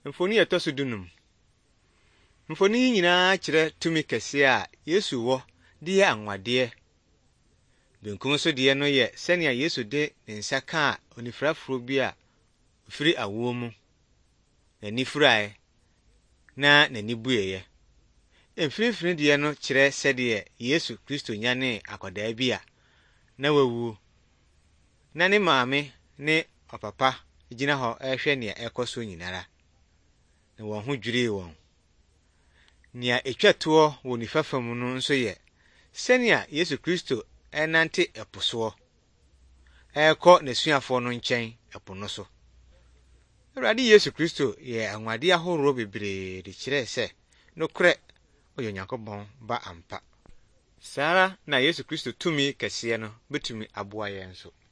Mfoni etoso dunum. Mfoni nyinaa kyerɛ tumi kɛse a Yesu wɔ de yɛ anwade. Benkum so de no yɛ sɛnea Yesu de ne nsa kaa onifiraforo bi a ofiri awoɔ mu. N'ani furae na n'ani bueɛ. Mfimfini de no kyerɛ sɛdeɛ Yesu Kristo nyane akwadaa bi a na wawu. Na ne maame ne ɔpapa gyina hɔ ɛhwɛ nea ɛkɔ so nyinara. Na wɔn ho dwirii wɔn. Nea etwa toɔ wɔ nifa fam no nso yɛ sɛnea Yesu Kristo ɛnante ɛpo soɔ ɛkɔ n'asuafoɔ no nkyɛn ɛpo no so. Awurade Yesu Kristo yɛ anwade ahorow bebree de kyerɛ sɛ nokorɛ ɔyɛ Onyankopɔn ba ampa. Saa ara na Yesu Kristo tumi kɛseɛ no betumi aboa yɛn so.